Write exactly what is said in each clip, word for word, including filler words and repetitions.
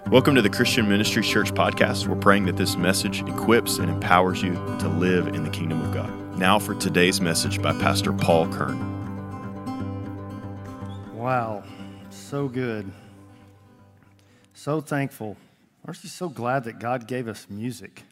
Welcome to the Christian Ministry Church podcast. We're praying that this message equips and empowers you to live in the kingdom of God. Now for today's message by Pastor Paul Kern. Wow, so good. So thankful. I'm just so glad that God gave us music.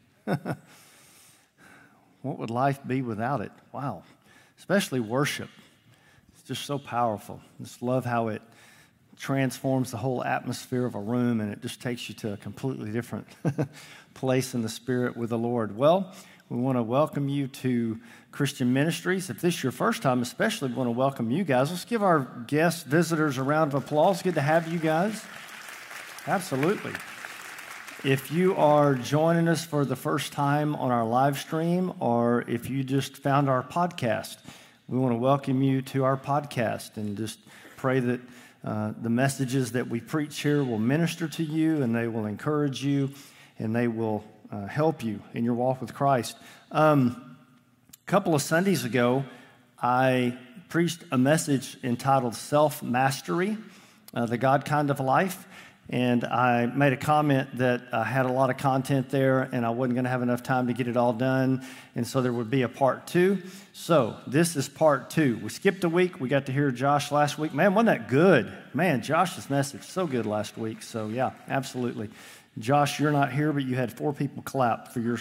What would life be without it? Wow, especially worship. It's just so powerful. I just love how it transforms the whole atmosphere of a room, and it just takes you to a completely different place in the Spirit with the Lord. Well, we want to welcome you to Christian Ministries. If this is your first time, especially, we want to welcome you guys. Let's give our guest visitors a round of applause. Good to have you guys. Absolutely. If you are joining us for the first time on our live stream, or if you just found our podcast, we want to welcome you to our podcast and just pray that Uh, the messages that we preach here will minister to you, and they will encourage you, and they will uh, help you in your walk with Christ. Um, a couple of Sundays ago, I preached a message entitled Self-Mastery, uh, the God Kind of Life, and I made a comment that I had a lot of content there, and I wasn't going to have enough time to get it all done, and so there would be a part two. So this is part two. We skipped a week. We got to hear Josh last week. Man, wasn't that good? Man, Josh's message, so good last week. So yeah, absolutely. Josh, you're not here, but you had four people clap for your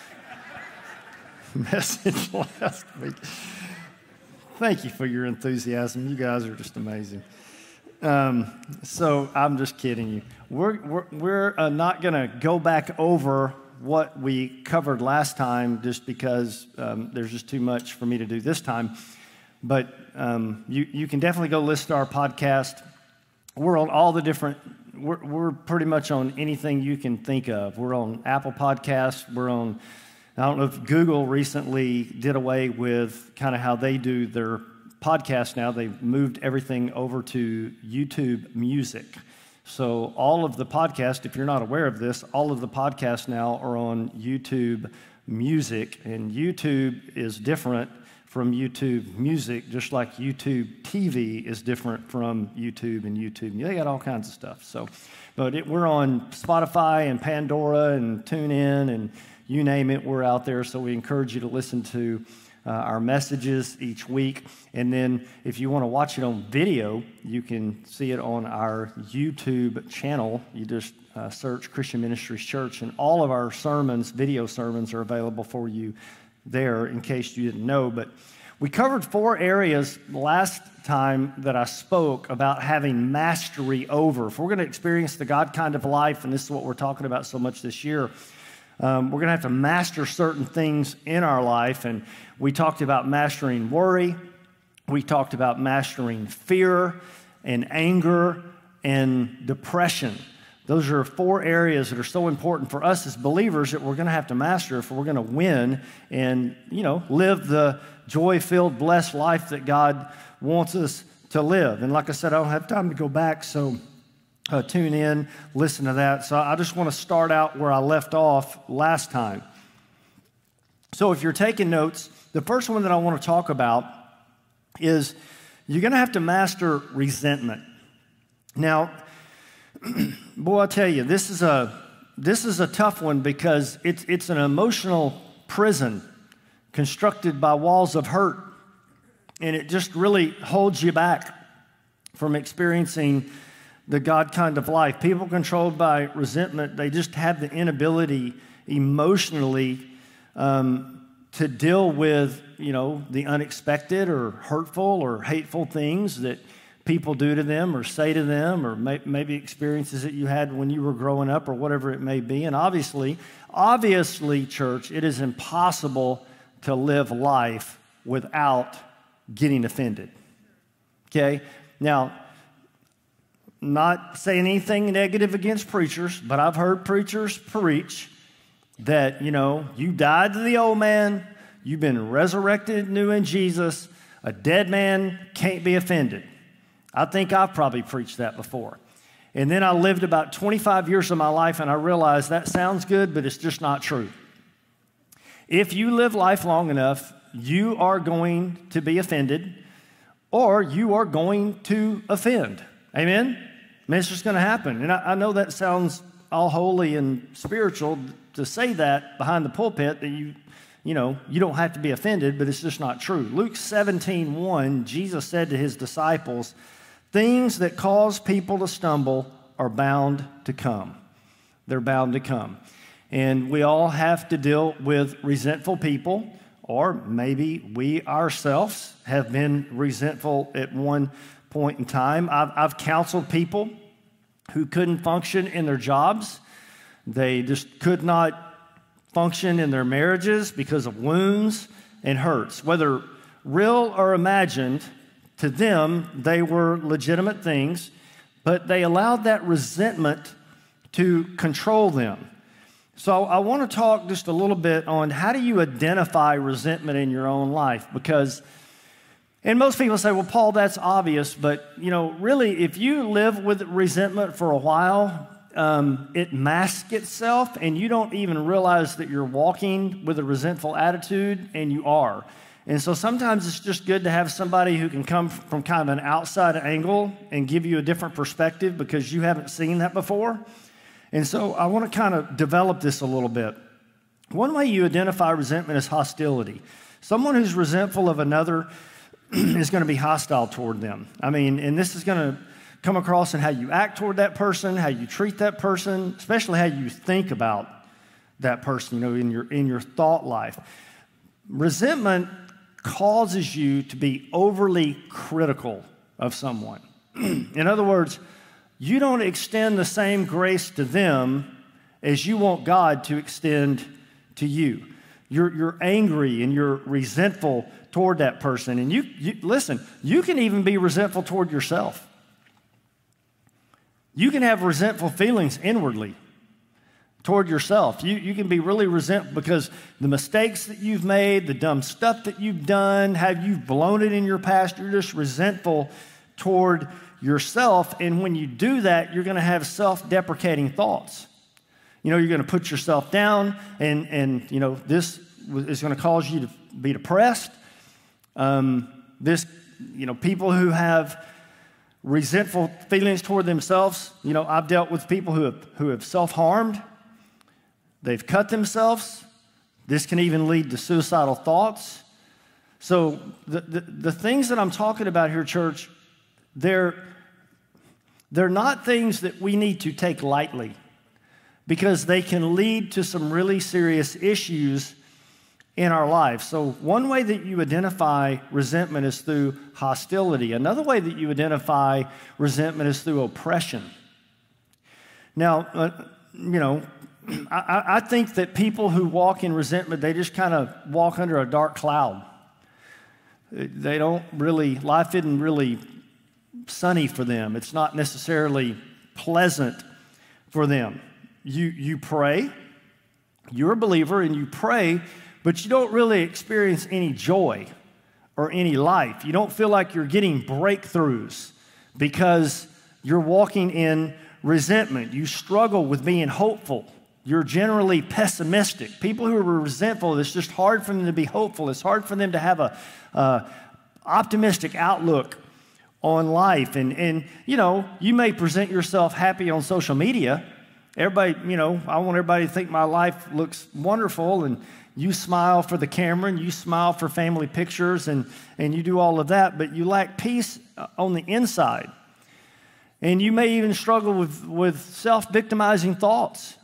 message last week. Thank you for your enthusiasm. You guys are just amazing. Um, so I'm just kidding you. We're we're, we're uh, not going to go back over what we covered last time just because um, there's just too much for me to do this time. But um, you you can definitely go listen to our podcast. We're on all the different. We're we're pretty much on anything you can think of. We're on Apple Podcasts. We're on. I don't know if Google recently did away with kind of how they do their podcast now. They've moved everything over to YouTube Music. So all of the podcasts, if you're not aware of this, all of the podcasts now are on YouTube Music. And YouTube is different from YouTube Music, just like YouTube T V is different from YouTube and YouTube. They got all kinds of stuff. So, but it, we're on Spotify and Pandora and TuneIn and you name it, we're out there. So we encourage you to listen to Uh, our messages each week. And then if you want to watch it on video, you can see it on our YouTube channel. You just uh, search Christian Ministries Church, and all of our sermons, video sermons, are available for you there in case you didn't know. But we covered four areas last time that I spoke about having mastery over. If we're going to experience the God kind of life, and this is what we're talking about so much this year, Um, we're going to have to master certain things in our life, and we talked about mastering worry. We talked about mastering fear and anger and depression. Those are four areas that are so important for us as believers that we're going to have to master if we're going to win and, you know, live the joy-filled, blessed life that God wants us to live. And like I said, I don't have time to go back, so Uh, tune in, listen to that. So I just want to start out where I left off last time. So if you're taking notes, the first one that I want to talk about is you're going to have to master resentment. Now, boy, I tell you, this is a this is a tough one because it's it's an emotional prison constructed by walls of hurt, and it just really holds you back from experiencing the God kind of life. People controlled by resentment, they just have the inability emotionally um, to deal with, you know, the unexpected or hurtful or hateful things that people do to them or say to them, or may, maybe experiences that you had when you were growing up or whatever it may be. And obviously, obviously, church, it is impossible to live life without getting offended. Okay? Now, not saying anything negative against preachers, but I've heard preachers preach that, you know, you died to the old man, you've been resurrected new in Jesus, a dead man can't be offended. I think I've probably preached that before. And then I lived about twenty-five years of my life, and I realized that sounds good, but it's just not true. If you live life long enough, you are going to be offended, or you are going to offend. Amen? I mean, it's just going to happen. And I, I know that sounds all holy and spiritual to say that behind the pulpit that you, you know, you don't have to be offended, but it's just not true. Luke seventeen one, Jesus said to his disciples, things that cause people to stumble are bound to come. They're bound to come. And we all have to deal with resentful people, or maybe we ourselves have been resentful at one point in time. I've, I've counseled people who couldn't function in their jobs. They just could not function in their marriages because of wounds and hurts. Whether real or imagined, to them, they were legitimate things, but they allowed that resentment to control them. So I want to talk just a little bit on how do you identify resentment in your own life, because, and most people say, well, Paul, that's obvious, but, you know, really, if you live with resentment for a while, um, it masks itself, and you don't even realize that you're walking with a resentful attitude, and you are. And so sometimes it's just good to have somebody who can come from kind of an outside angle and give you a different perspective because you haven't seen that before. And so I want to kind of develop this a little bit. One way you identify resentment is hostility. Someone who's resentful of another is going to be hostile toward them. I mean, and this is going to come across in how you act toward that person, how you treat that person, especially how you think about that person, you know, in your in your thought life. Resentment causes you to be overly critical of someone. In other words, you don't extend the same grace to them as you want God to extend to you. You're, you're angry and you're resentful toward that person. And you, you listen, you can even be resentful toward yourself. You can have resentful feelings inwardly toward yourself. You, you can be really resentful because the mistakes that you've made, the dumb stuff that you've done, how you've blown it in your past, you're just resentful toward yourself. And when you do that, you're going to have self-deprecating thoughts. You know, you're going to put yourself down, and, and you know, this is going to cause you to be depressed. Um, this, you know, people who have resentful feelings toward themselves, you know, I've dealt with people who have, who have self-harmed. They've cut themselves. This can even lead to suicidal thoughts. So the, the, the things that I'm talking about here, church, they're, they're not things that we need to take lightly, because they can lead to some really serious issues in our life. So one way that you identify resentment is through hostility. Another way that you identify resentment is through oppression. Now, uh, you know, I, I think that people who walk in resentment, they just kind of walk under a dark cloud. They don't really, life isn't really sunny for them. It's not necessarily pleasant for them. You, you pray, you're a believer and you pray, but you don't really experience any joy or any life. You don't feel like you're getting breakthroughs because you're walking in resentment. You struggle with being hopeful. You're generally pessimistic. People who are resentful, it's just hard for them to be hopeful. It's hard for them to have a uh, optimistic outlook on life. And, and, you know, you may present yourself happy on social media. Everybody, you know, I want everybody to think my life looks wonderful, and you smile for the camera, and you smile for family pictures, and, and you do all of that, but you lack peace on the inside. And you may even struggle with, with self-victimizing thoughts.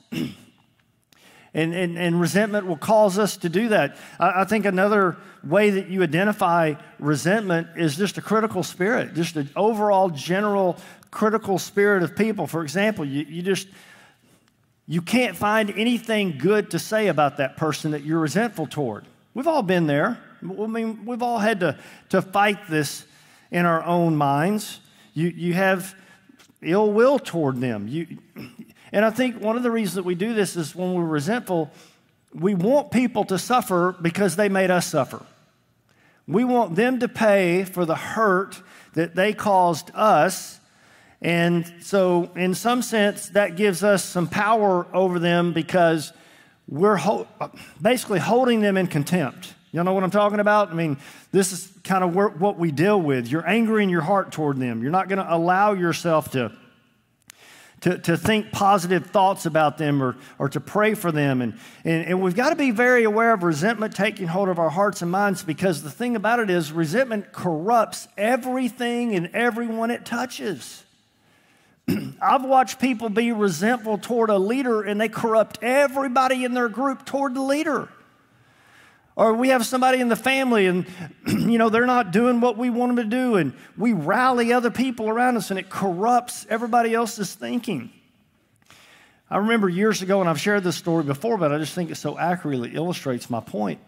and, and, and resentment will cause us to do that. I, I think another way that you identify resentment is just a critical spirit, just an overall general critical spirit of people. For example, you, you just... You can't find anything good to say about that person that you're resentful toward. We've all been there. I mean, we've all had to, to fight this in our own minds. You, you have ill will toward them. You, and I think one of the reasons that we do this is when we're resentful, we want people to suffer because they made us suffer. We want them to pay for the hurt that they caused us. And so in some sense, that gives us some power over them because we're ho- basically holding them in contempt. You know what I'm talking about? I mean, this is kind of where, what we deal with. You're angry in your heart toward them. You're not going to allow yourself to, to, to think positive thoughts about them or, or to pray for them. And, and, and we've got to be very aware of resentment taking hold of our hearts and minds, because the thing about it is resentment corrupts everything and everyone it touches. I've watched people be resentful toward a leader and they corrupt everybody in their group toward the leader. Or we have somebody in the family and, you know, they're not doing what we want them to do, and we rally other people around us and it corrupts everybody else's thinking. I remember years ago, and I've shared this story before, but I just think it so accurately illustrates my point.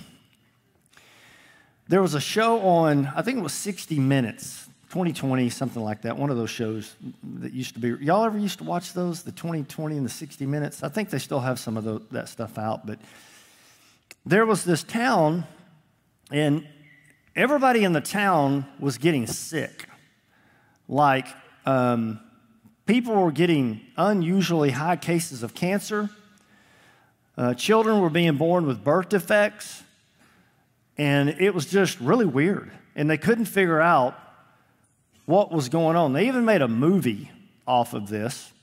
There was a show on, I think it was sixty minutes, twenty twenty, something like that, one of those shows that used to be. Y'all ever used to watch those, the twenty twenty and the sixty minutes? I think they still have some of the, that stuff out, but there was this town, and everybody in the town was getting sick. Like, um, people were getting unusually high cases of cancer. Uh, children were being born with birth defects. And it was just really weird. And they couldn't figure out what was going on. They even made a movie off of this.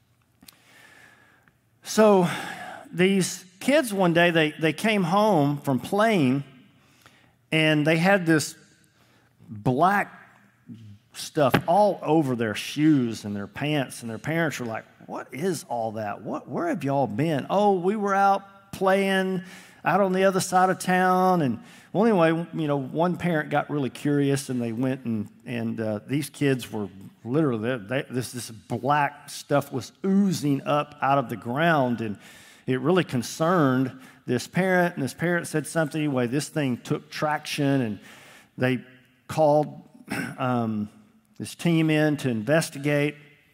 So these kids one day, they, they came home from playing, and they had this black stuff all over their shoes and their pants, and their parents were like, what is all that? What, where have y'all been? Oh, we were out playing out on the other side of town. And well, anyway, you know, one parent got really curious, and they went and, and uh, these kids were literally, they, this, this black stuff was oozing up out of the ground, and it really concerned this parent, and this parent said something. Anyway, this thing took traction, and they called um, this team in to investigate.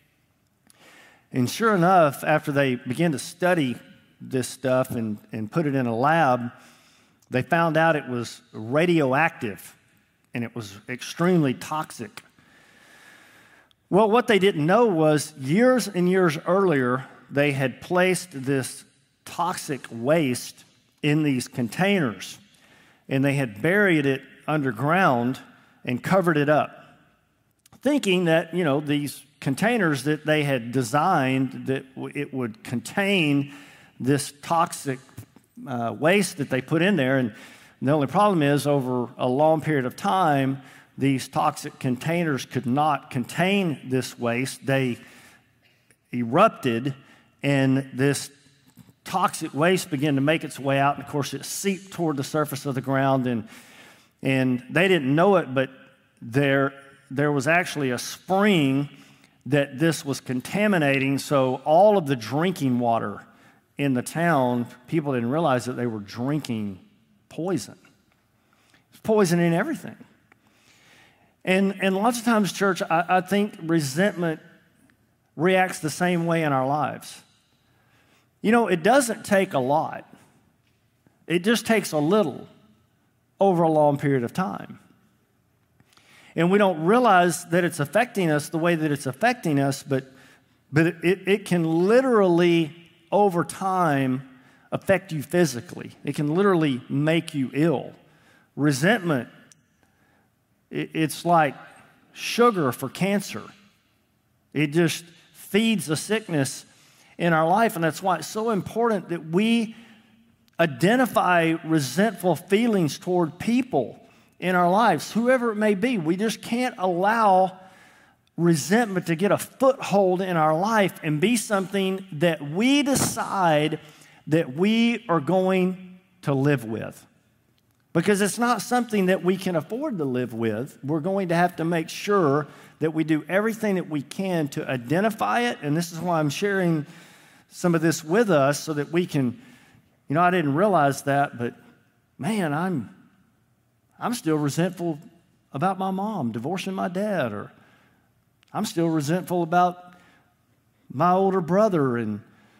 And sure enough, after they began to study this stuff and, and put it in a lab, they found out it was radioactive, and it was extremely toxic. Well, what they didn't know was years and years earlier, they had placed this toxic waste in these containers, and they had buried it underground and covered it up, thinking that, you know, these containers that they had designed, that it would contain this toxic uh, waste that they put in there. And the only problem is, over a long period of time, these toxic containers could not contain this waste. They erupted, and this toxic waste began to make its way out, and of course it seeped toward the surface of the ground, and and they didn't know it, but there there was actually a spring that this was contaminating. So all of the drinking water in the town, people didn't realize that they were drinking poison. It's poison in everything. And and lots of times, church, I, I think resentment reacts the same way in our lives. You know, it doesn't take a lot. It just takes a little over a long period of time. And we don't realize that it's affecting us the way that it's affecting us, but, but it, it can literally, over time, affect you physically. It can literally make you ill. Resentment, it, it's like sugar for cancer. It just feeds a sickness in our life, and that's why it's so important that we identify resentful feelings toward people in our lives, whoever it may be. We just can't allow resentment to get a foothold in our life and be something that we decide that we are going to live with. Because it's not something that we can afford to live with. We're going to have to make sure that we do everything that we can to identify it, and this is why I'm sharing some of this with us, so that we can, you know, I didn't realize that, but man, I'm I'm still resentful about my mom divorcing my dad, or I'm still resentful about my older brother and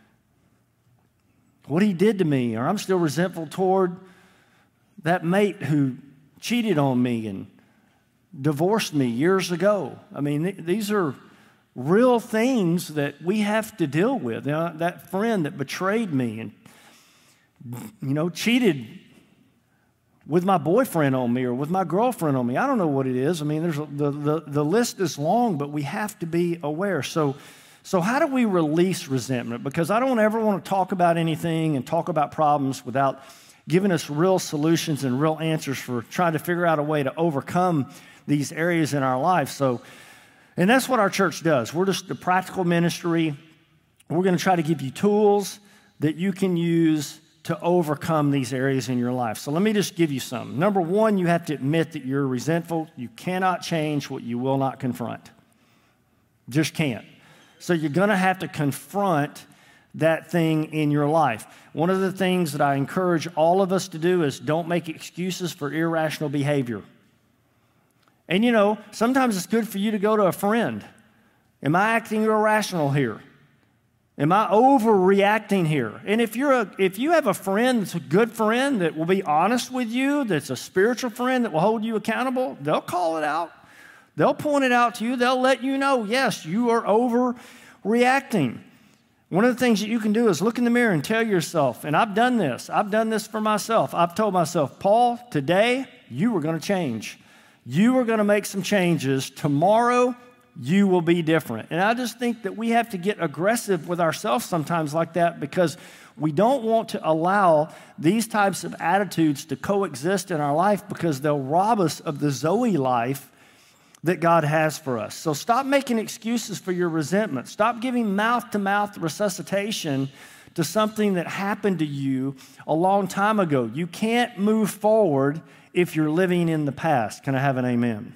what he did to me, or I'm still resentful toward that mate who cheated on me and divorced me years ago. I mean, th- these are real things that we have to deal with. You know, that friend that betrayed me and, you know, cheated with my boyfriend on me or with my girlfriend on me. I don't know what it is. I mean, there's a, the, the, the list is long, but we have to be aware. So, So how do we release resentment? Because I don't ever want to talk about anything and talk about problems without giving us real solutions and real answers for trying to figure out a way to overcome these areas in our life. So, and that's what our church does. We're just a practical ministry. We're going to try to give you tools that you can use to overcome these areas in your life. So let me just give you some. Number one, you have to admit that you're resentful. You cannot change what you will not confront. Just can't. So you're going to have to confront that thing in your life. One of the things that I encourage all of us to do is don't make excuses for irrational behavior. And you know, sometimes it's good for you to go to a friend. Am I acting irrational here? Am I overreacting here? And if you're a, if you have a friend that's a good friend that will be honest with you, that's a spiritual friend that will hold you accountable, they'll call it out. They'll point it out to you. They'll let you know, yes, you are overreacting. One of the things that you can do is look in the mirror and tell yourself, and I've done this. I've done this for myself. I've told myself, Paul, today you are going to change. You are going to make some changes. Tomorrow you will be different. And I just think that we have to get aggressive with ourselves sometimes like that because we don't want to allow these types of attitudes to coexist in our life because they'll rob us of the Zoe life that God has for us. So stop making excuses for your resentment. Stop giving mouth-to-mouth resuscitation to something that happened to you a long time ago. You can't move forward if you're living in the past. Can I have an amen?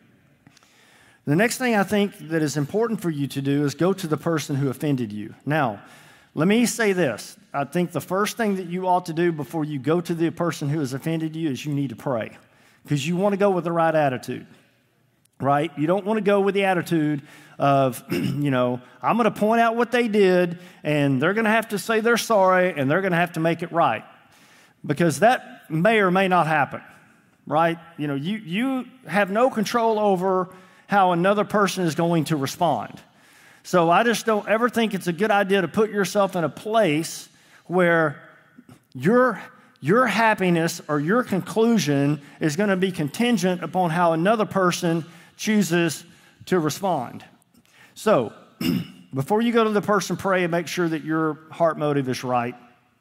The next thing I think that is important for you to do is go to the person who offended you. Now, let me say this. I think the first thing that you ought to do before you go to the person who has offended you is you need to pray because you want to go with the right attitude. Right? You don't want to go with the attitude of, you know, I'm going to point out what they did, and they're going to have to say they're sorry, and they're going to have to make it right. Because that may or may not happen, right? You know, you, you have no control over how another person is going to respond. So I just don't ever think it's a good idea to put yourself in a place where your Your happiness or your conclusion is going to be contingent upon how another person chooses to respond. So, before you go to the person, pray and make sure that your heart motive is right.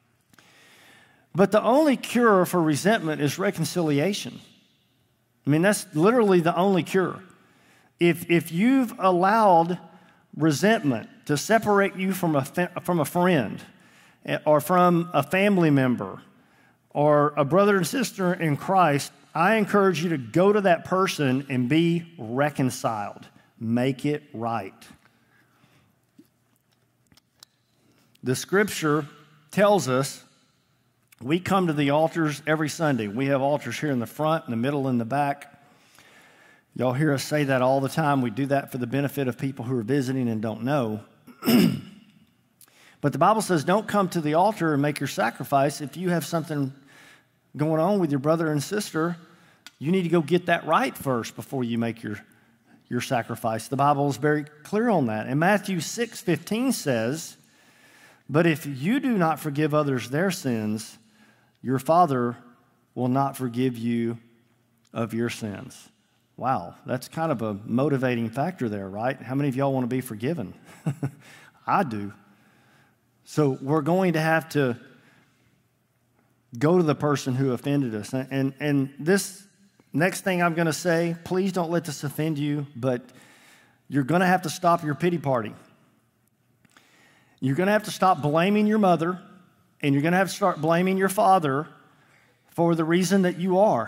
But the only cure for resentment is reconciliation. I mean, that's literally the only cure. If, if you've allowed resentment to separate you from a, from a friend or from a family member or a brother and sister in Christ, I encourage you to go to that person and be reconciled. Make it right. The scripture tells us we come to the altars every Sunday. We have altars here in the front, in the middle, and the back. Y'all hear us say that all the time. We do that for the benefit of people who are visiting and don't know. But the Bible says don't come to the altar and make your sacrifice if you have something going on with your brother and sister. You need to go get that right first before you make your, your sacrifice. The Bible is very clear on that. And Matthew six fifteen says, but if you do not forgive others their sins, your Father will not forgive you of your sins. Wow, that's kind of a motivating factor there, right? How many of y'all want to be forgiven? I do. So we're going to have to go to the person who offended us. And, and, and this next thing I'm going to say, please don't let this offend you, but you're going to have to stop your pity party. You're going to have to stop blaming your mother, and you're going to have to start blaming your father for the reason that you are.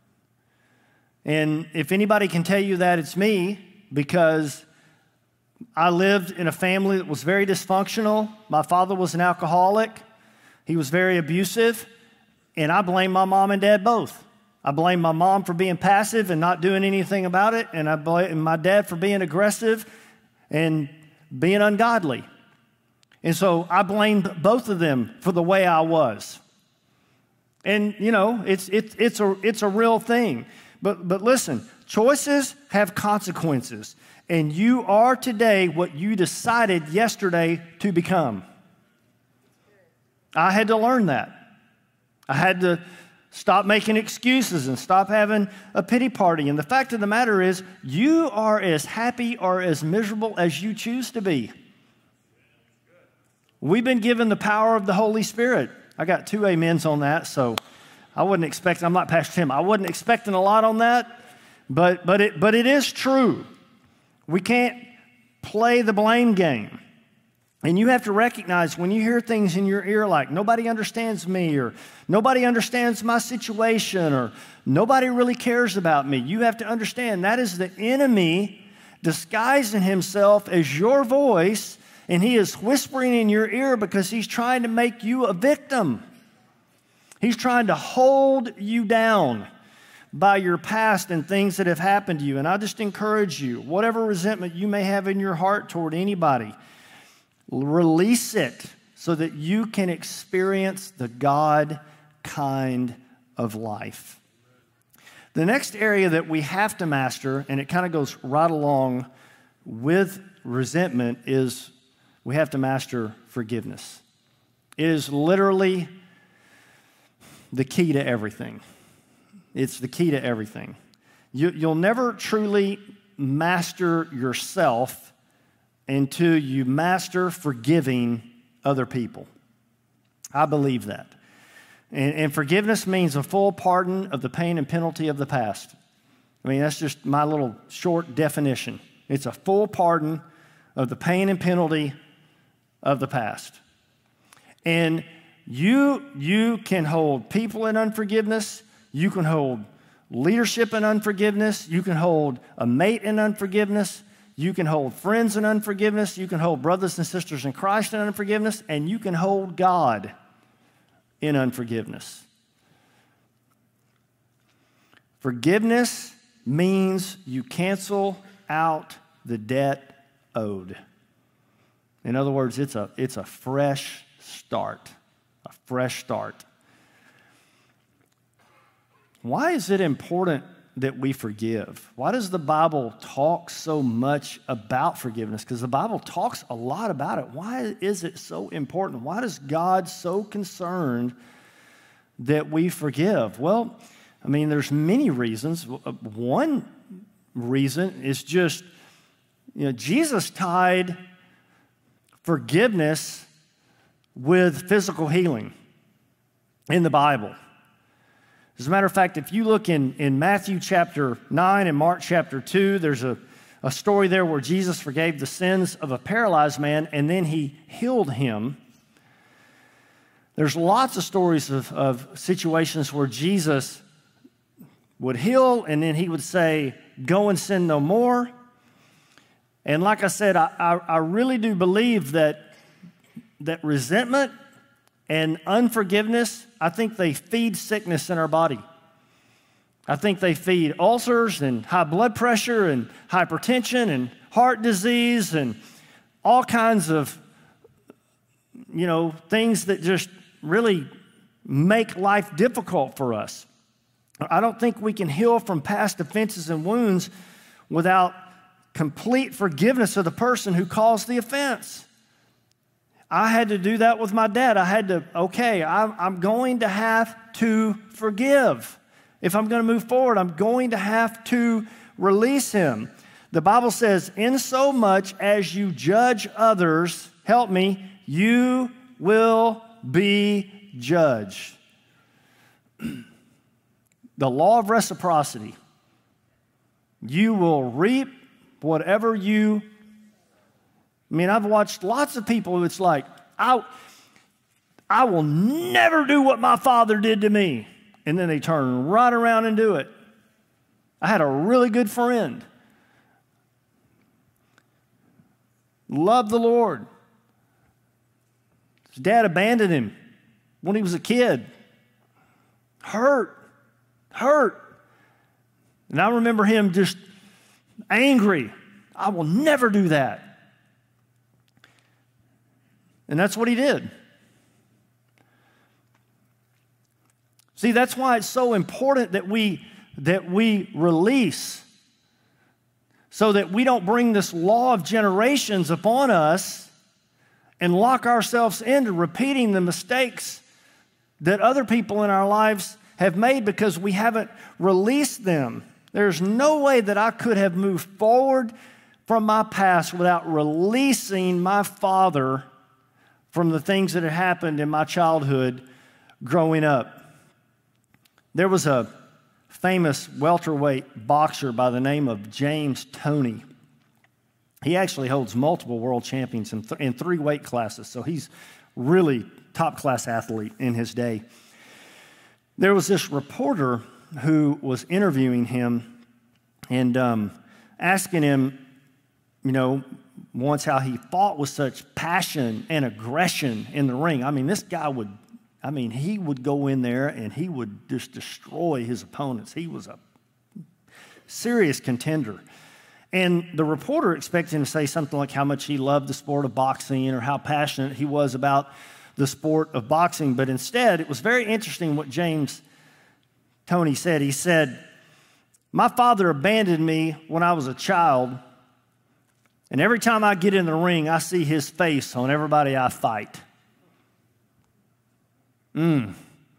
And if anybody can tell you that, it's me, because I lived in a family that was very dysfunctional. My father was an alcoholic. He was very abusive. And I blame my mom and dad both. I blame my mom for being passive and not doing anything about it. And I blame my dad for being aggressive and being ungodly. And so I blamed both of them for the way I was. And, you know, it's, it's, it's, a, it's a real thing. But, but listen, choices have consequences. And you are today what you decided yesterday to become. I had to learn that. I had to stop making excuses and stop having a pity party. And the fact of the matter is, you are as happy or as miserable as you choose to be. We've been given the power of the Holy Spirit. I got two amens on that, so I wasn't expecting, I'm not Pastor Tim, I wasn't expecting a lot on that, but, but, it, but it is true. We can't play the blame game. And you have to recognize when you hear things in your ear like, nobody understands me, or nobody understands my situation, or nobody really cares about me, you have to understand that is the enemy disguising himself as your voice, and he is whispering in your ear because he's trying to make you a victim. He's trying to hold you down by your past and things that have happened to you. And I just encourage you, whatever resentment you may have in your heart toward anybody, release it so that you can experience the God kind of life. The next area that we have to master, and it kind of goes right along with resentment, is we have to master forgiveness. It is literally the key to everything. It's the key to everything. You, you'll never truly master yourself until you master forgiving other people. I believe that. And, and forgiveness means a full pardon of the pain and penalty of the past. I mean, that's just my little short definition. It's a full pardon of the pain and penalty of the past. And you, you can hold people in unforgiveness. You can hold leadership in unforgiveness. You can hold a mate in unforgiveness. You can hold friends in unforgiveness. You can hold brothers and sisters in Christ in unforgiveness. And you can hold God in unforgiveness. Forgiveness means you cancel out the debt owed. In other words, it's a, it's a fresh start, a fresh start. Why is it important that we forgive? Why does the Bible talk so much about forgiveness? Because the Bible talks a lot about it. Why is it so important? Why is God so concerned that we forgive? Well, I mean, there's many reasons. One reason is just, you know, Jesus tied forgiveness with physical healing in the Bible. As a matter of fact, if you look in, in Matthew chapter nine and Mark chapter two, there's a, a story there where Jesus forgave the sins of a paralyzed man and then he healed him. There's lots of stories of, of situations where Jesus would heal and then he would say, go and sin no more. And like I said, I, I, I really do believe that, that resentment and unforgiveness, I think they feed sickness in our body. I think they feed ulcers and high blood pressure and hypertension and heart disease and all kinds of, you know, things that just really make life difficult for us. I don't think we can heal from past offenses and wounds without complete forgiveness of the person who caused the offense. I had to do that with my dad. I had to, okay, I'm, I'm going to have to forgive. If I'm going to move forward, I'm going to have to release him. The Bible says, in so much as you judge others, help me, you will be judged. The law of reciprocity. You will reap whatever you I mean, I've watched lots of people who it's like, I, I will never do what my father did to me. And then they turn right around and do it. I had a really good friend. Loved the Lord. His dad abandoned him when he was a kid. Hurt. Hurt. And I remember him just angry. I will never do that. And that's what he did. See, that's why it's so important that we, that we release so that we don't bring this law of generations upon us and lock ourselves into repeating the mistakes that other people in our lives have made because we haven't released them. There's no way that I could have moved forward from my past without releasing my father from the things that had happened in my childhood growing up. There was a famous welterweight boxer by the name of James Toney. He actually holds multiple world champions in, th- in three weight classes, so he's really top-class athlete in his day. There was this reporter who was interviewing him and um, asking him, you know, once how he fought with such passion and aggression in the ring. I mean, this guy would, I mean, he would go in there and he would just destroy his opponents. He was a serious contender. And the reporter expected him to say something like how much he loved the sport of boxing or how passionate he was about the sport of boxing. But instead, it was very interesting what James Toney said. He said, "My father abandoned me when I was a child, and every time I get in the ring, I see his face on everybody I fight." Mm.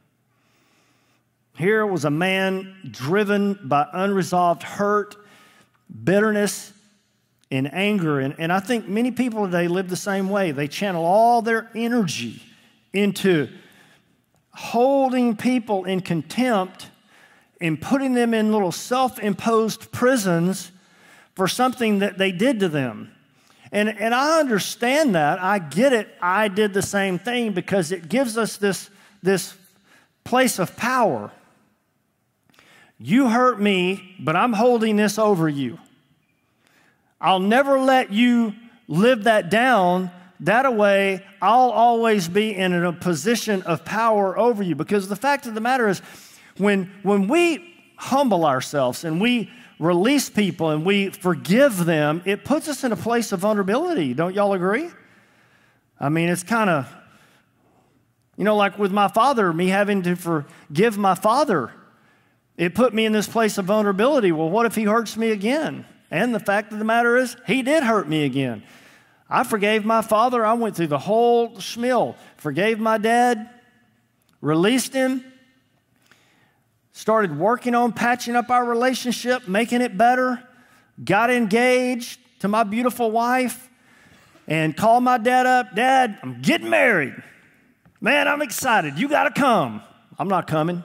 Here was a man driven by unresolved hurt, bitterness, and anger. And, and I think many people today live the same way. They channel all their energy into holding people in contempt and putting them in little self-imposed prisons for something that they did to them. And, and I understand that. I get it. I did the same thing because it gives us this, this place of power. You hurt me, but I'm holding this over you. I'll never let you live that down. That way, I'll always be in a position of power over you. Because the fact of the matter is, when, when we humble ourselves and we release people and we forgive them, it puts us in a place of vulnerability. Don't y'all agree? I mean, it's kind of, you know, like with my father, me having to forgive my father. It put me in this place of vulnerability. Well, what if he hurts me again? And the fact of the matter is, he did hurt me again. I forgave my father. I went through the whole schmill. Forgave my dad, released him, started working on patching up our relationship, making it better, got engaged to my beautiful wife, and called my dad up. "Dad, I'm getting married. Man, I'm excited. You got to come." "I'm not coming."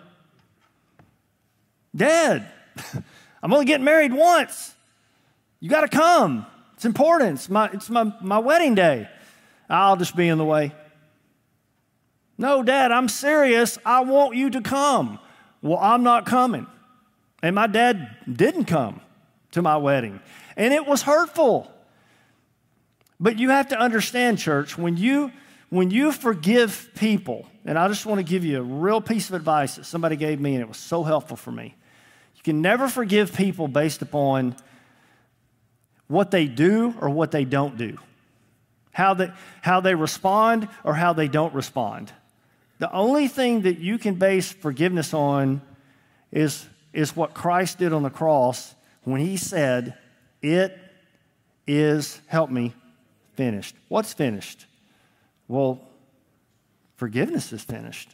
"Dad, I'm only getting married once. You got to come. It's important. It's my, it's my, my wedding day." "I'll just be in the way." "No, Dad, I'm serious. I want you to come." "Well, I'm not coming." And my dad didn't come to my wedding. And it was hurtful. But you have to understand, church, when you, when you forgive people, and I just want to give you a real piece of advice that somebody gave me, and it was so helpful for me. You can never forgive people based upon what they do or what they don't do, how they, how they respond or how they don't respond. The only thing that you can base forgiveness on is, is what Christ did on the cross when he said, "It is," help me, "finished." What's finished? Well, forgiveness is finished.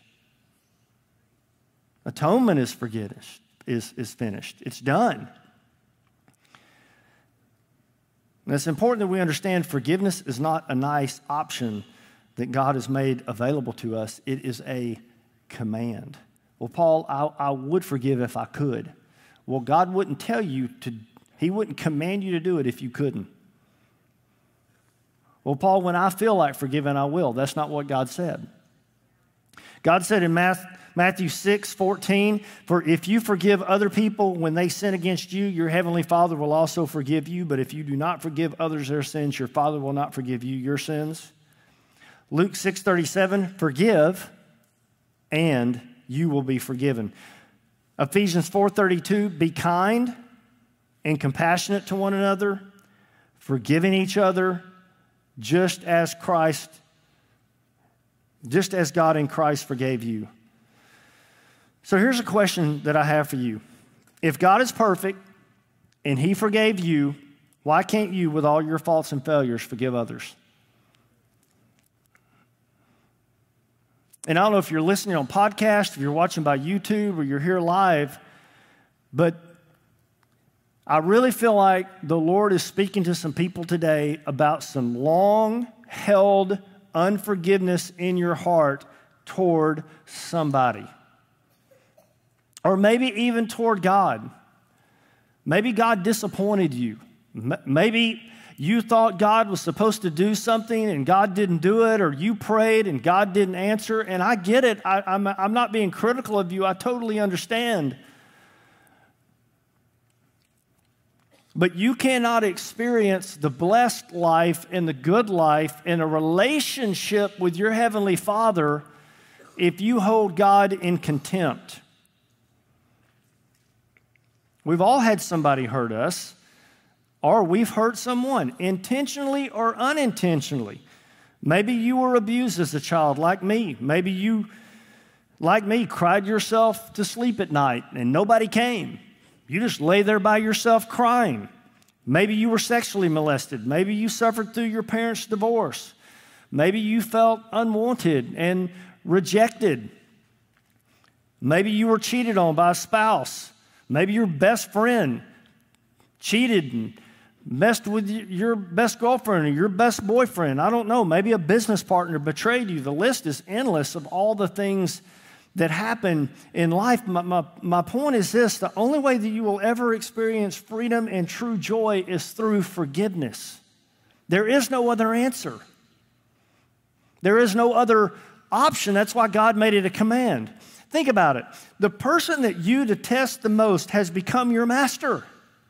Atonement is forgiveness, is, is finished. It's done. And it's important that we understand forgiveness is not a nice option that God has made available to us. It is a command. Well, Paul, I, I would forgive if I could. Well, God wouldn't tell you to, he wouldn't command you to do it if you couldn't. Well, Paul, when I feel like forgiving, I will. That's not what God said. God said in Matthew six fourteen, "For if you forgive other people when they sin against you, your heavenly Father will also forgive you. But if you do not forgive others their sins, your Father will not forgive you your sins." Luke six thirty-seven, "Forgive, and you will be forgiven." Ephesians four thirty-two, "Be kind and compassionate to one another, forgiving each other, just as Christ, just as God in Christ forgave you." So here's a question that I have for you. If God is perfect and he forgave you, why can't you, with all your faults and failures, forgive others? And I don't know if you're listening on podcast, if you're watching by YouTube, or you're here live, but I really feel like the Lord is speaking to some people today about some long-held unforgiveness in your heart toward somebody. Or maybe even toward God. Maybe God disappointed you. Maybe you thought God was supposed to do something and God didn't do it, or you prayed and God didn't answer. And I get it. I, I'm, I'm not being critical of you. I totally understand. But you cannot experience the blessed life and the good life in a relationship with your Heavenly Father if you hold God in contempt. We've all had somebody hurt us, or we've hurt someone, intentionally or unintentionally. Maybe you were abused as a child, like me. Maybe you, like me, cried yourself to sleep at night and nobody came. You just lay there by yourself crying. Maybe you were sexually molested. Maybe you suffered through your parents' divorce. Maybe you felt unwanted and rejected. Maybe you were cheated on by a spouse. Maybe your best friend cheated and messed with your best girlfriend or your best boyfriend. I don't know. Maybe a business partner betrayed you. The list is endless of all the things that happen in life. My, my, my point is this: the only way that you will ever experience freedom and true joy is through forgiveness. There is no other answer. There is no other option. That's why God made it a command. Think about it. The person that you detest the most has become your master.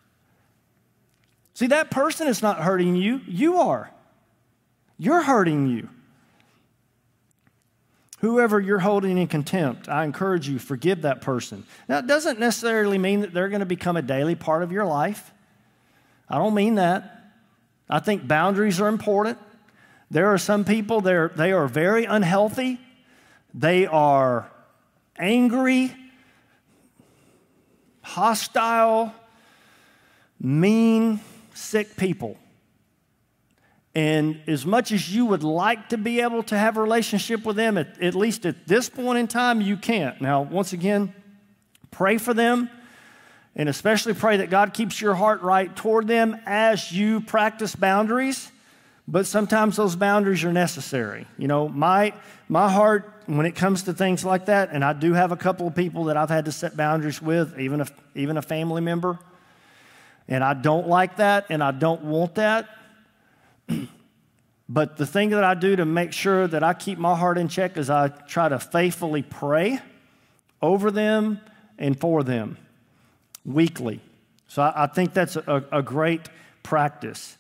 See, that person is not hurting you. You are. You're hurting you. Whoever you're holding in contempt, I encourage you, forgive that person. Now, it doesn't necessarily mean that they're going to become a daily part of your life. I don't mean that. I think boundaries are important. There are some people, they're, they are very unhealthy. They are angry, hostile, mean, sick people. And as much as you would like to be able to have a relationship with them, at, at least at this point in time, you can't. Now, once again, pray for them, and especially pray that God keeps your heart right toward them as you practice boundaries. But sometimes those boundaries are necessary. You know, my, my heart, when it comes to things like that, and I do have a couple of people that I've had to set boundaries with, even a, even a family member, and I don't like that, and I don't want that. But the thing that I do to make sure that I keep my heart in check is I try to faithfully pray over them and for them weekly. So I, I think that's a, a great practice.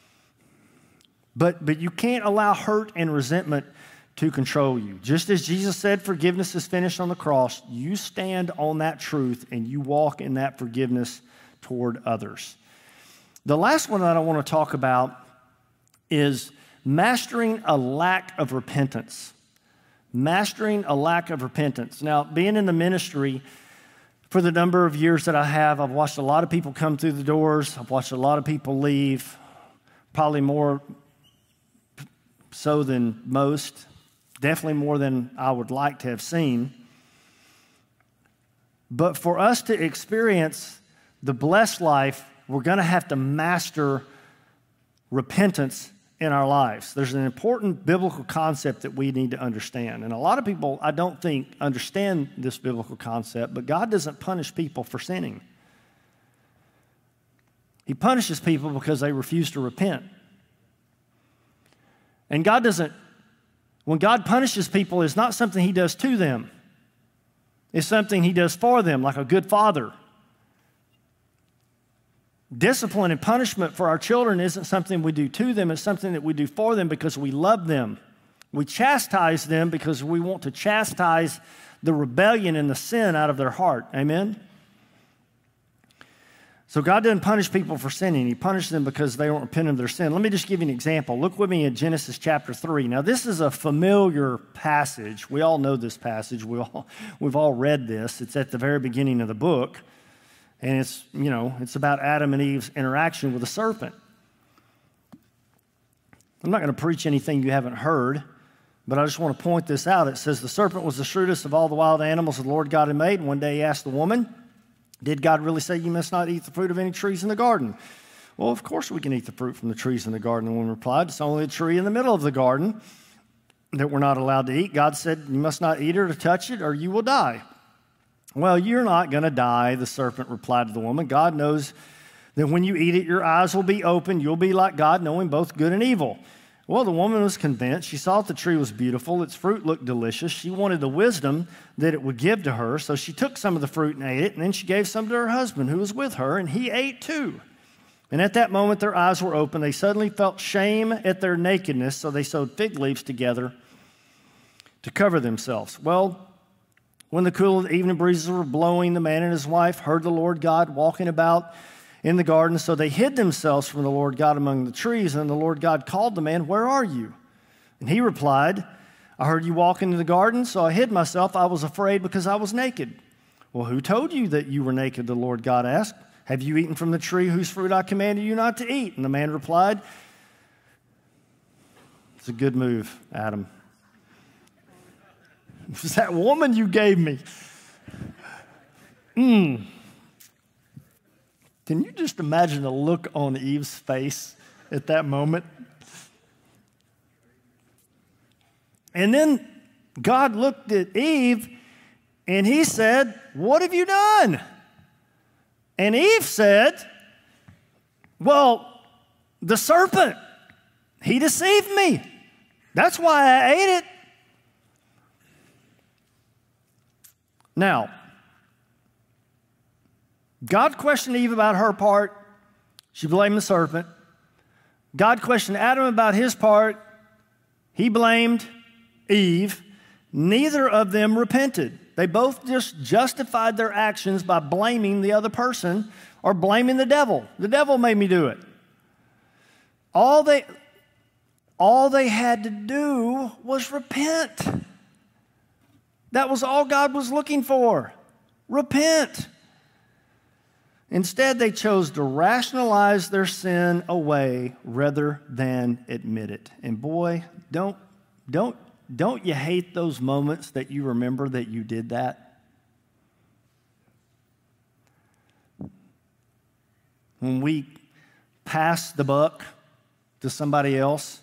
But, but you can't allow hurt and resentment to control you. Just as Jesus said forgiveness is finished on the cross, you stand on that truth and you walk in that forgiveness toward others. The last one that I want to talk about is mastering a lack of repentance. Mastering a lack of repentance. Now, being in the ministry for the number of years that I have, I've watched a lot of people come through the doors. I've watched a lot of people leave, probably more so than most, definitely more than I would like to have seen. But for us to experience the blessed life, we're going to have to master repentance in our lives. There's an important biblical concept that we need to understand. And a lot of people, I don't think, understand this biblical concept, but God doesn't punish people for sinning. He punishes people because they refuse to repent. And God doesn't, when God punishes people, it's not something He does to them. It's something He does for them, like a good father. Discipline and punishment for our children isn't something we do to them. It's something that we do for them because we love them. We chastise them because we want to chastise the rebellion and the sin out of their heart. Amen? So God doesn't punish people for sinning. He punishes them because they won't repent of their sin. Let me just give you an example. Look with me in Genesis chapter three. Now, this is a familiar passage. We all know this passage. We all, we've all read this. It's at the very beginning of the book. And it's, you know, it's about Adam and Eve's interaction with the serpent. I'm not going to preach anything you haven't heard, but I just want to point this out. It says, the serpent was the shrewdest of all the wild animals the Lord God had made. One day he asked the woman, did God really say you must not eat the fruit of any trees in the garden? Well, of course we can eat the fruit from the trees in the garden. The woman replied, it's only a tree in the middle of the garden, that we're not allowed to eat. God said, you must not eat it or touch it, or you will die. Well, you're not going to die, the serpent replied to the woman. God knows that when you eat it, your eyes will be opened. You'll be like God, knowing both good and evil. Well, the woman was convinced. She saw that the tree was beautiful. Its fruit looked delicious. She wanted the wisdom that it would give to her. So she took some of the fruit and ate it, and then she gave some to her husband who was with her, and he ate too. And at that moment, their eyes were open. They suddenly felt shame at their nakedness, so they sewed fig leaves together to cover themselves. Well, when the cool evening breezes were blowing, the man and his wife heard the Lord God walking about in the garden. So they hid themselves from the Lord God among the trees. And the Lord God called the man, where are you? And he replied, I heard you walking in the garden, so I hid myself. I was afraid because I was naked. Well, who told you that you were naked? The Lord God asked. Have you eaten from the tree whose fruit I commanded you not to eat? And the man replied, it's a good move, Adam. It was that woman you gave me. Mm. Can you just imagine the look on Eve's face at that moment? And then God looked at Eve and he said, what have you done? And Eve said, well, the serpent, he deceived me. That's why I ate it. Now, God questioned Eve about her part. She blamed the serpent. God questioned Adam about his part. He blamed Eve. Neither of them repented. They both just justified their actions by blaming the other person or blaming the devil. The devil made me do it. All they, all they had to do was repent. That was all God was looking for. Repent. Instead, they chose to rationalize their sin away rather than admit it. And boy, don't, don't, don't you hate those moments that you remember that you did that? When we pass the buck to somebody else.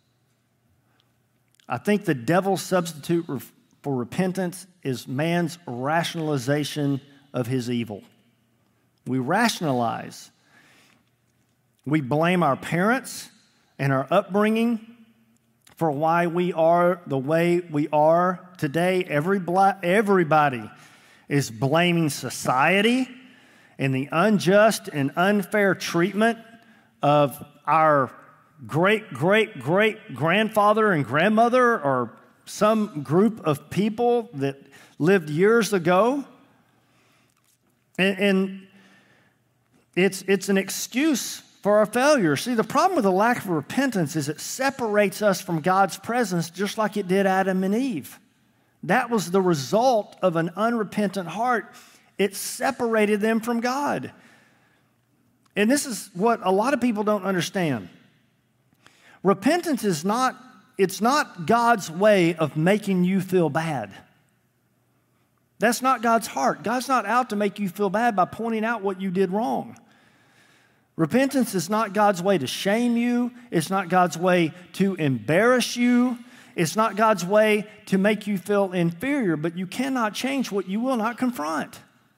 I think the devil's substitute for repentance is man's rationalization of his evil. We rationalize. We blame our parents and our upbringing for why we are the way we are today. Every bla- everybody is blaming society and the unjust and unfair treatment of our great, great, great grandfather and grandmother or some group of people that lived years ago. And, and it's, it's an excuse for our failure. See, the problem with a lack of repentance is it separates us from God's presence just like it did Adam and Eve. That was the result of an unrepentant heart. It separated them from God. And this is what a lot of people don't understand. Repentance is not, it's not God's way of making you feel bad. That's not God's heart. God's not out to make you feel bad by pointing out what you did wrong. Repentance is not God's way to shame you. It's not God's way to embarrass you. It's not God's way to make you feel inferior, but you cannot change what you will not confront.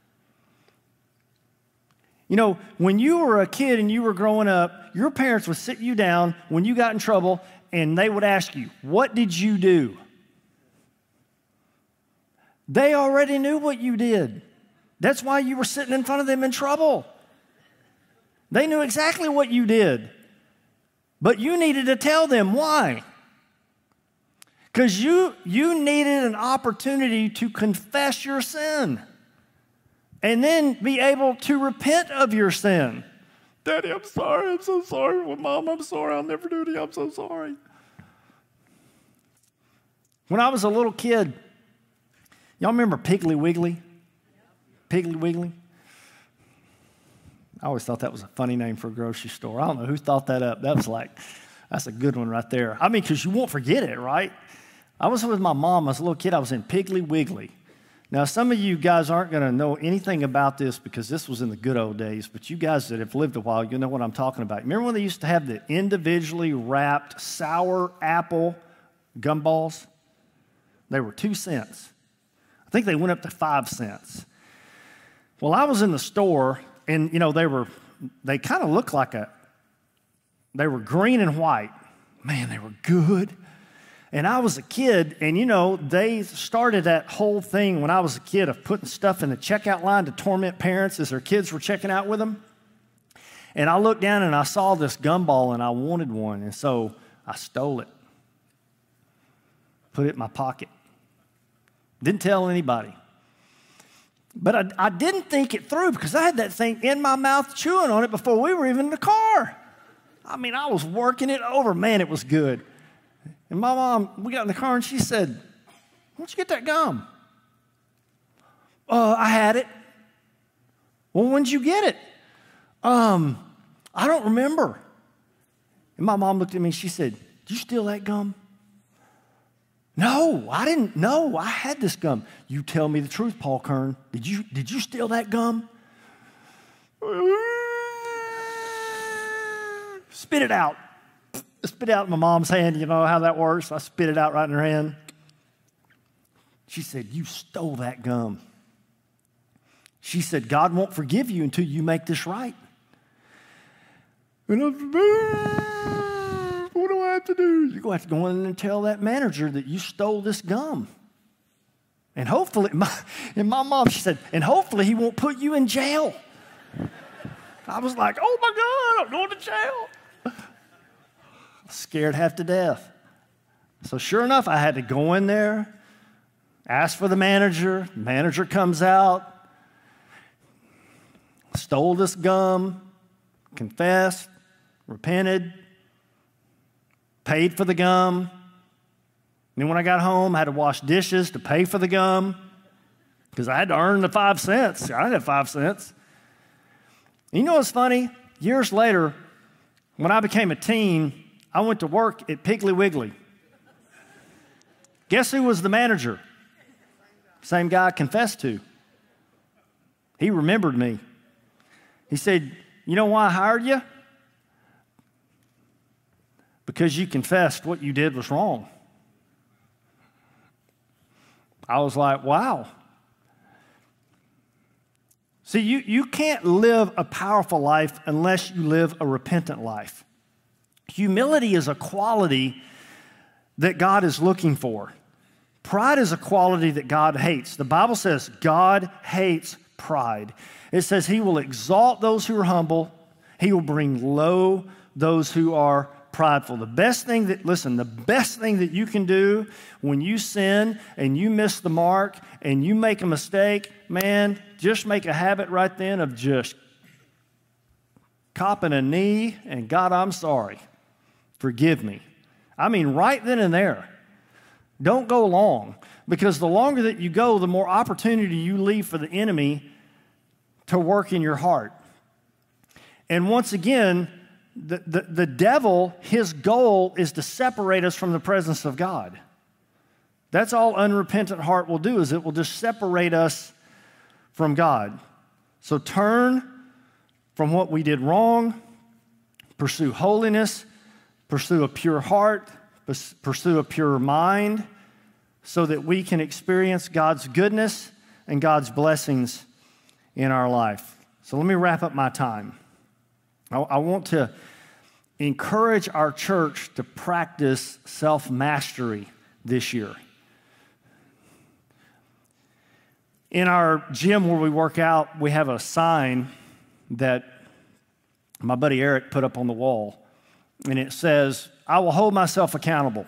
You know, when you were a kid and you were growing up, your parents would sit you down when you got in trouble and they would ask you, what did you do? They already knew what you did. That's why you were sitting in front of them in trouble. They knew exactly what you did, but you needed to tell them why. Because you, you needed an opportunity to confess your sin and then be able to repent of your sin. Daddy, I'm sorry. I'm so sorry. Well, Mom, I'm sorry. I'll never do it. I'm so sorry. When I was a little kid, y'all remember Piggly Wiggly? Piggly Wiggly? I always thought that was a funny name for a grocery store. I don't know who thought that up. That was like, that's a good one right there. I mean, because you won't forget it, right? I was with my mom as a little kid. I was in Piggly Wiggly. Now, some of you guys aren't going to know anything about this because this was in the good old days, but you guys that have lived a while, you know what I'm talking about. Remember when they used to have the individually wrapped sour apple gumballs. They were two cents. I think they went up to five cents. Well, I was in the store, and, you know, they were, they kind of looked like a, they were green and white. Man, they were good. And I was a kid, and, you know, they started that whole thing when I was a kid of putting stuff in the checkout line to torment parents as their kids were checking out with them. And I looked down, and I saw this gumball, and I wanted one, and so I stole it, put it in my pocket. Didn't tell anybody. But I, I didn't think it through because I had that thing in my mouth chewing on it before we were even in the car. I mean, I was working it over. Man, it was good. And my mom, we got in the car and she said, where'd you get that gum? Uh, I had it. Well, when'd you get it? Um, I don't remember. And my mom looked at me and she said, did you steal that gum? No, I didn't. No, I had this gum. You tell me the truth, Paul Kern. Did you, did you steal that gum? Spit it out. Spit it out in my mom's hand. You know how that works? I spit it out right in her hand. She said, you stole that gum. She said, God won't forgive you until you make this right. And I said, what do I have to do? You're going to have to go in and tell that manager that you stole this gum. And hopefully, my, and my mom, she said, and hopefully he won't put you in jail. I was like, oh my God, I'm going to jail. Scared half to death. So sure enough, I had to go in there, ask for the manager. The manager comes out, stole this gum, confessed, repented, paid for the gum. And then when I got home, I had to wash dishes to pay for the gum because I had to earn the five cents. I didn't have five cents. And you know what's funny? Years later, when I became a teen, I went to work at Piggly Wiggly. Guess who was the manager? Same guy I confessed to. He remembered me. He said, you know why I hired you? Because you confessed what you did was wrong. I was like, wow. See, you, you can't live a powerful life unless you live a repentant life. Humility is a quality that God is looking for. Pride is a quality that God hates. The Bible says God hates pride. It says he will exalt those who are humble. He will bring low those who are prideful. The best thing that, listen, the best thing that you can do when you sin and you miss the mark and you make a mistake, man, just make a habit right then of just copping a knee and God, I'm sorry. Forgive me. I mean, right then and there. Don't go long, because the longer that you go, the more opportunity you leave for the enemy to work in your heart. And once again, the, the, the devil, his goal is to separate us from the presence of God. That's all unrepentant heart will do, is it will just separate us from God. So turn from what we did wrong, pursue holiness, pursue a pure heart, pursue a pure mind, so that we can experience God's goodness and God's blessings in our life. So let me wrap up my time. I, I want to encourage our church to practice self-mastery this year. In our gym where we work out, we have a sign that my buddy Eric put up on the wall. And it says, I will hold myself accountable.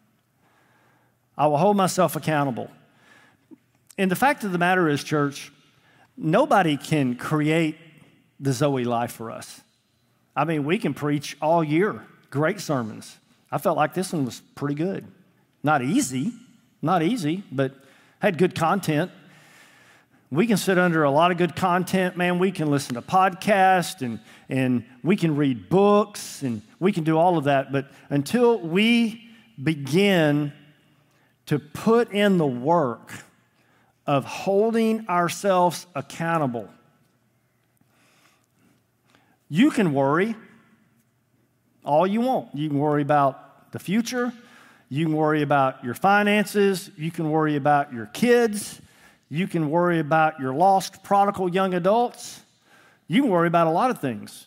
I will hold myself accountable. And the fact of the matter is, church, nobody can create the Zoe life for us. I mean, we can preach all year, great sermons. I felt like this one was pretty good. Not easy, not easy, but had good content. We can sit under a lot of good content, man. We can listen to podcasts and, and we can read books and we can do all of that. But until we begin to put in the work of holding ourselves accountable, you can worry all you want. You can worry about the future. You can worry about your finances. You can worry about your kids. You can worry about your lost prodigal young adults. You can worry about a lot of things.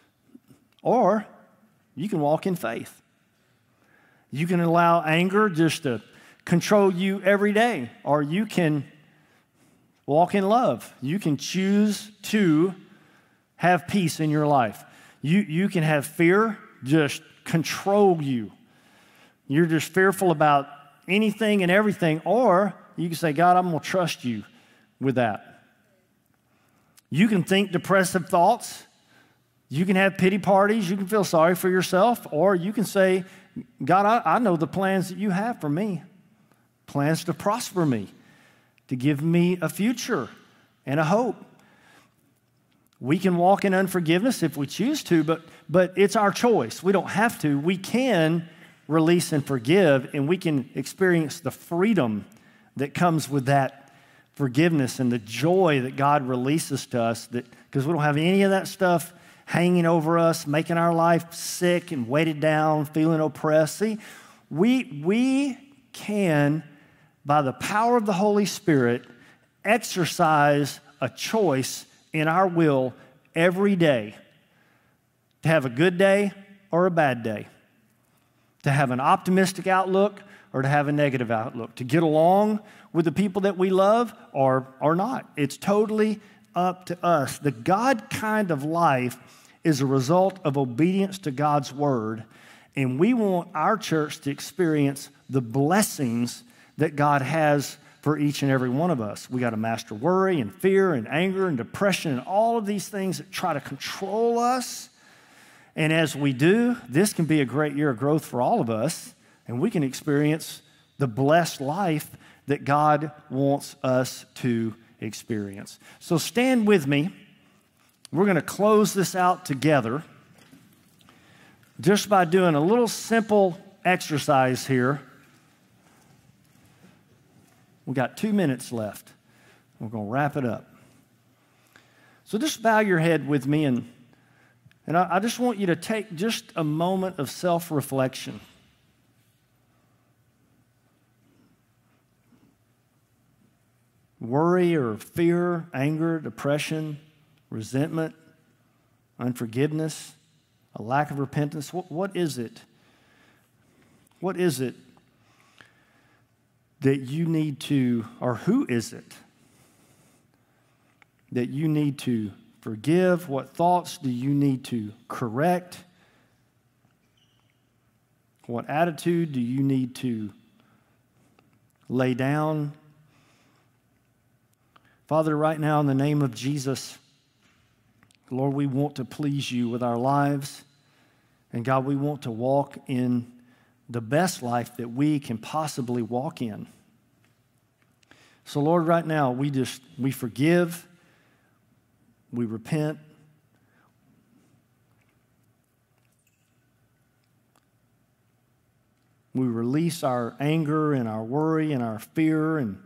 Or you can walk in faith. You can allow anger just to control you every day, or you can walk in love. You can choose to have peace in your life. You, you can have fear just control you. You're just fearful about anything and everything, or you can say, God, I'm going to trust you with that. You can think depressive thoughts. You can have pity parties. You can feel sorry for yourself, or you can say, God, I, I know the plans that you have for me, plans to prosper me, to give me a future and a hope. We can walk in unforgiveness if we choose to, but, but it's our choice. We don't have to. We can release and forgive, and we can experience the freedom that comes with that forgiveness and the joy that God releases to us, that because we don't have any of that stuff hanging over us, making our life sick and weighted down, feeling oppressed. See, we, we can, by the power of the Holy Spirit, exercise a choice in our will every day to have a good day or a bad day, to have an optimistic outlook or to have a negative outlook, to get along with the people that we love or, or not. It's totally up to us. The God kind of life is a result of obedience to God's word, and we want our church to experience the blessings that God has for each and every one of us. We got to master worry and fear and anger and depression and all of these things that try to control us. And as we do, this can be a great year of growth for all of us, and we can experience the blessed life that God wants us to experience. So stand with me. We're going to close this out together just by doing a little simple exercise here. We got two minutes left. We're going to wrap it up. So just bow your head with me, and, and I, I just want you to take just a moment of self-reflection. Worry or fear, anger, depression, resentment, unforgiveness, a lack of repentance. What, what is it? What is it that you need to, or who is it that you need to forgive? What thoughts do you need to correct? What attitude do you need to lay down? Father, right now in the name of Jesus, Lord, we want to please you with our lives. And God, we want to walk in the best life that we can possibly walk in. So Lord, right now, we just, we forgive, we repent, we release our anger and our worry and our fear and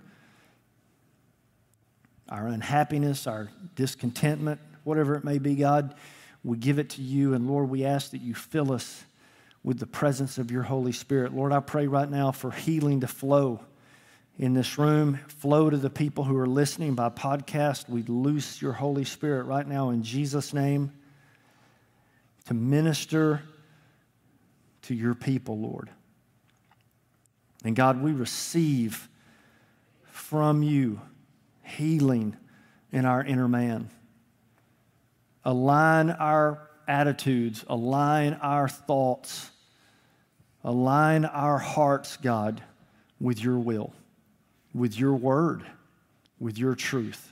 our unhappiness, our discontentment, whatever it may be, God, we give it to you. And Lord, we ask that you fill us with the presence of your Holy Spirit. Lord, I pray right now for healing to flow in this room, flow to the people who are listening by podcast. We loose your Holy Spirit right now in Jesus' name to minister to your people, Lord. And God, we receive from you healing in our inner man. Align our attitudes, align our thoughts, align our hearts, God, with your will, with your word, with your truth.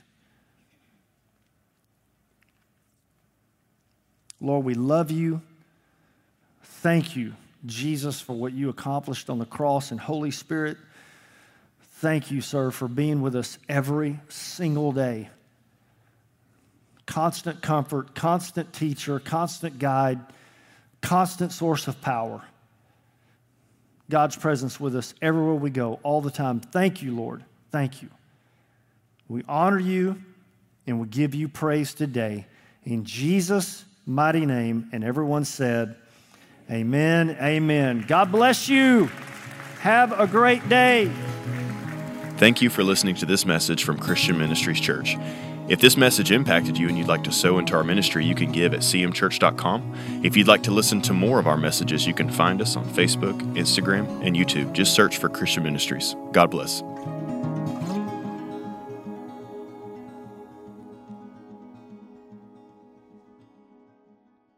Lord, we love you. Thank you, Jesus, for what you accomplished on the cross. And Holy Spirit, thank you, sir, for being with us every single day. Constant comfort, constant teacher, constant guide, constant source of power. God's presence with us everywhere we go, all the time. Thank you, Lord. Thank you. We honor you and we give you praise today. In Jesus' mighty name, and everyone said, amen, amen. God bless you. Have a great day. Thank you for listening to this message from Christian Ministries Church. If this message impacted you and you'd like to sow into our ministry, you can give at c m church dot com. If you'd like to listen to more of our messages, you can find us on Facebook, Instagram, and YouTube. Just search for Christian Ministries. God bless.